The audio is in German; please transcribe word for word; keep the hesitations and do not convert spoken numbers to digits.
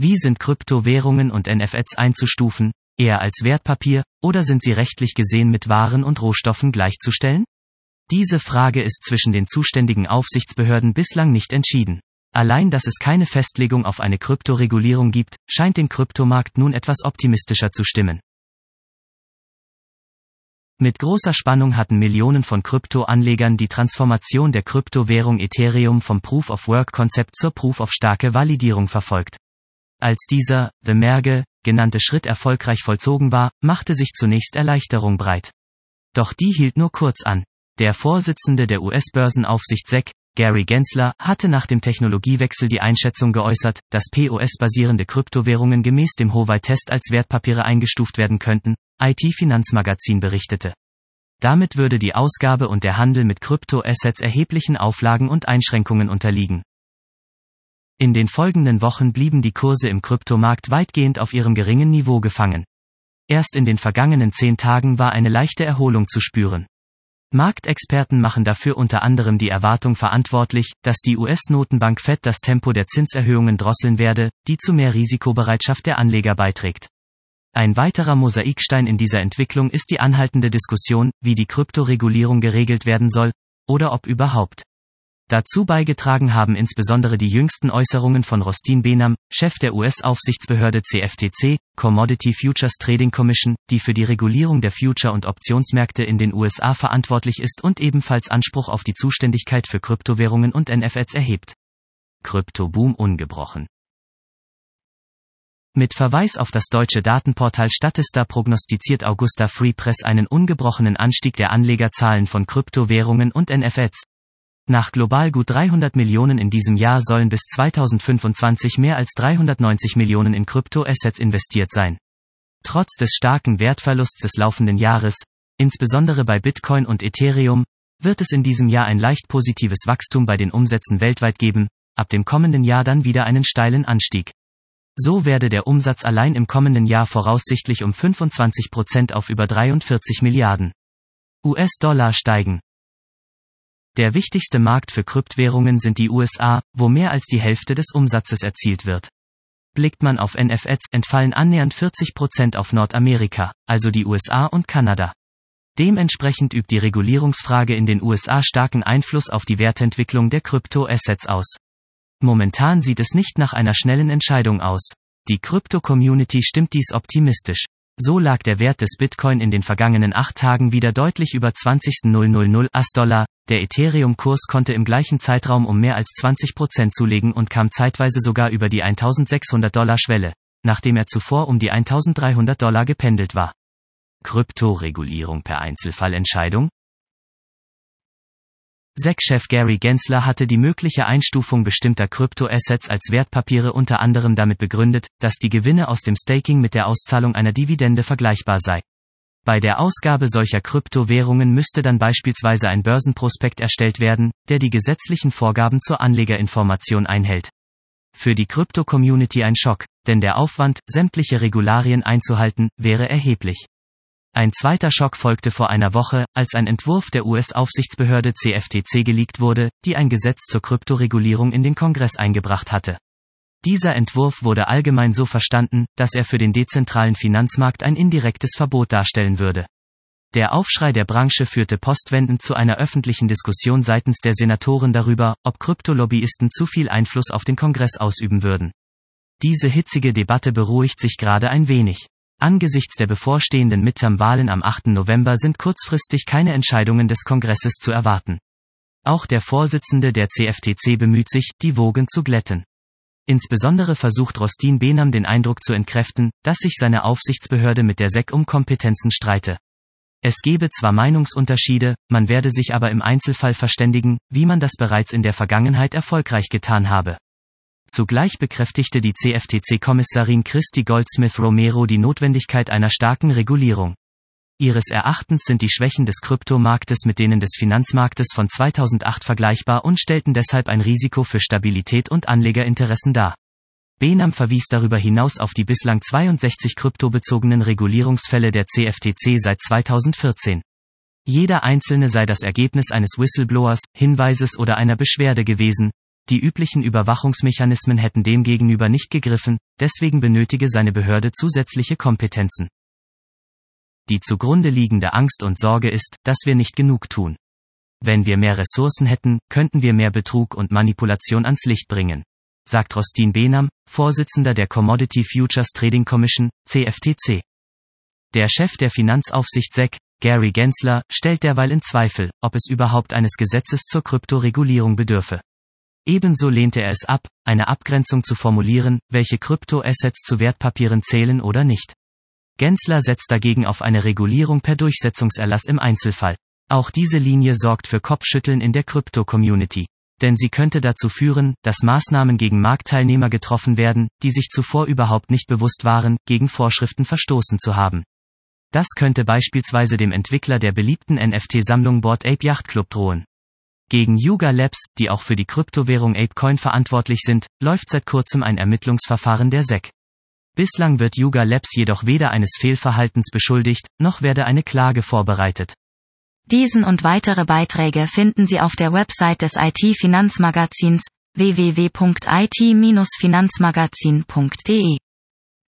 Wie sind Kryptowährungen und N F Ts einzustufen, eher als Wertpapier, oder sind sie rechtlich gesehen mit Waren und Rohstoffen gleichzustellen? Diese Frage ist zwischen den zuständigen Aufsichtsbehörden bislang nicht entschieden. Allein, dass es keine Festlegung auf eine Kryptoregulierung gibt, scheint den Kryptomarkt nun etwas optimistischer zu stimmen. Mit großer Spannung hatten Millionen von Krypto-Anlegern die Transformation der Kryptowährung Ethereum vom Proof-of-Work-Konzept zur Proof-of-Starke-Validierung verfolgt. Als dieser, The Merge, genannte Schritt erfolgreich vollzogen war, machte sich zunächst Erleichterung breit. Doch die hielt nur kurz an. Der Vorsitzende der U S-Börsenaufsicht S E C, Gary Gensler, hatte nach dem Technologiewechsel die Einschätzung geäußert, dass P O S-basierende Kryptowährungen gemäß dem Huawei-Test als Wertpapiere eingestuft werden könnten, I T-Finanzmagazin berichtete. Damit würde die Ausgabe und der Handel mit Kryptoassets erheblichen Auflagen und Einschränkungen unterliegen. In den folgenden Wochen blieben die Kurse im Kryptomarkt weitgehend auf ihrem geringen Niveau gefangen. Erst in den vergangenen zehn Tagen war eine leichte Erholung zu spüren. Marktexperten machen dafür unter anderem die Erwartung verantwortlich, dass die U S-Notenbank Fed das Tempo der Zinserhöhungen drosseln werde, die zu mehr Risikobereitschaft der Anleger beiträgt. Ein weiterer Mosaikstein in dieser Entwicklung ist die anhaltende Diskussion, wie die Kryptoregulierung geregelt werden soll, oder ob überhaupt. Dazu beigetragen haben insbesondere die jüngsten Äußerungen von Rustin Behnam, Chef der U S-Aufsichtsbehörde C F T C, Commodity Futures Trading Commission, die für die Regulierung der Future- und Optionsmärkte in den U S A verantwortlich ist und ebenfalls Anspruch auf die Zuständigkeit für Kryptowährungen und N F Ts erhebt. Kryptoboom ungebrochen. Mit Verweis auf das deutsche Datenportal Statista prognostiziert Augusta Free Press einen ungebrochenen Anstieg der Anlegerzahlen von Kryptowährungen und N F Ts. Nach global gut dreihundert Millionen in diesem Jahr sollen bis zweitausendfünfundzwanzig mehr als dreihundertneunzig Millionen in Kryptoassets investiert sein. Trotz des starken Wertverlusts des laufenden Jahres, insbesondere bei Bitcoin und Ethereum, wird es in diesem Jahr ein leicht positives Wachstum bei den Umsätzen weltweit geben, ab dem kommenden Jahr dann wieder einen steilen Anstieg. So werde der Umsatz allein im kommenden Jahr voraussichtlich um fünfundzwanzig Prozent auf über dreiundvierzig Milliarden U S-Dollar steigen. Der wichtigste Markt für Kryptowährungen sind die U S A, wo mehr als die Hälfte des Umsatzes erzielt wird. Blickt man auf N F Ts, entfallen annähernd vierzig Prozent auf Nordamerika, also die U S A und Kanada. Dementsprechend übt die Regulierungsfrage in den U S A starken Einfluss auf die Wertentwicklung der Kryptoassets aus. Momentan sieht es nicht nach einer schnellen Entscheidung aus. Die Krypto-Community stimmt dies optimistisch. So lag der Wert des Bitcoin in den vergangenen acht Tagen wieder deutlich über zwanzigtausend U S-Dollar, der Ethereum-Kurs konnte im gleichen Zeitraum um mehr als zwanzig Prozent zulegen und kam zeitweise sogar über die eintausendsechshundert Dollar Schwelle, nachdem er zuvor um die eintausenddreihundert Dollar gependelt war. Kryptoregulierung per Einzelfallentscheidung? S E C-Chef Gary Gensler hatte die mögliche Einstufung bestimmter Kryptoassets als Wertpapiere unter anderem damit begründet, dass die Gewinne aus dem Staking mit der Auszahlung einer Dividende vergleichbar sei. Bei der Ausgabe solcher Kryptowährungen müsste dann beispielsweise ein Börsenprospekt erstellt werden, der die gesetzlichen Vorgaben zur Anlegerinformation einhält. Für die Krypto-Community ein Schock, denn der Aufwand, sämtliche Regularien einzuhalten, wäre erheblich. Ein zweiter Schock folgte vor einer Woche, als ein Entwurf der U S-Aufsichtsbehörde C F T C geleakt wurde, die ein Gesetz zur Kryptoregulierung in den Kongress eingebracht hatte. Dieser Entwurf wurde allgemein so verstanden, dass er für den dezentralen Finanzmarkt ein indirektes Verbot darstellen würde. Der Aufschrei der Branche führte postwendend zu einer öffentlichen Diskussion seitens der Senatoren darüber, ob Kryptolobbyisten zu viel Einfluss auf den Kongress ausüben würden. Diese hitzige Debatte beruhigt sich gerade ein wenig. Angesichts der bevorstehenden Midterm-Wahlen am achten November sind kurzfristig keine Entscheidungen des Kongresses zu erwarten. Auch der Vorsitzende der C F T C bemüht sich, die Wogen zu glätten. Insbesondere versucht Rustin Behnam den Eindruck zu entkräften, dass sich seine Aufsichtsbehörde mit der S E C um Kompetenzen streite. Es gebe zwar Meinungsunterschiede, man werde sich aber im Einzelfall verständigen, wie man das bereits in der Vergangenheit erfolgreich getan habe. Zugleich bekräftigte die C F T C-Kommissarin Christy Goldsmith-Romero die Notwendigkeit einer starken Regulierung. Ihres Erachtens sind die Schwächen des Kryptomarktes mit denen des Finanzmarktes von zweitausendacht vergleichbar und stellten deshalb ein Risiko für Stabilität und Anlegerinteressen dar. Behnam verwies darüber hinaus auf die bislang zweiundsechzig kryptobezogenen Regulierungsfälle der C F T C seit zweitausendvierzehn. Jeder einzelne sei das Ergebnis eines Whistleblowers, Hinweises oder einer Beschwerde gewesen, Die üblichen Überwachungsmechanismen hätten demgegenüber nicht gegriffen, deswegen benötige seine Behörde zusätzliche Kompetenzen. Die zugrunde liegende Angst und Sorge ist, dass wir nicht genug tun. Wenn wir mehr Ressourcen hätten, könnten wir mehr Betrug und Manipulation ans Licht bringen, sagt Rostin Behnam, Vorsitzender der Commodity Futures Trading Commission, C F T C. Der Chef der Finanzaufsicht S E C, Gary Gensler, stellt derweil in Zweifel, ob es überhaupt eines Gesetzes zur Kryptoregulierung bedürfe. Ebenso lehnte er es ab, eine Abgrenzung zu formulieren, welche Kryptoassets zu Wertpapieren zählen oder nicht. Gensler setzt dagegen auf eine Regulierung per Durchsetzungserlass im Einzelfall. Auch diese Linie sorgt für Kopfschütteln in der Krypto-Community. Denn sie könnte dazu führen, dass Maßnahmen gegen Marktteilnehmer getroffen werden, die sich zuvor überhaupt nicht bewusst waren, gegen Vorschriften verstoßen zu haben. Das könnte beispielsweise dem Entwickler der beliebten N F T-Sammlung Bored Ape Yacht Club drohen. Gegen Yuga Labs, die auch für die Kryptowährung Apecoin verantwortlich sind, läuft seit kurzem ein Ermittlungsverfahren der S E C. Bislang wird Yuga Labs jedoch weder eines Fehlverhaltens beschuldigt, noch werde eine Klage vorbereitet. Diesen und weitere Beiträge finden Sie auf der Website des I T-Finanzmagazins w w w punkt i t Bindestrich finanzmagazin punkt d e.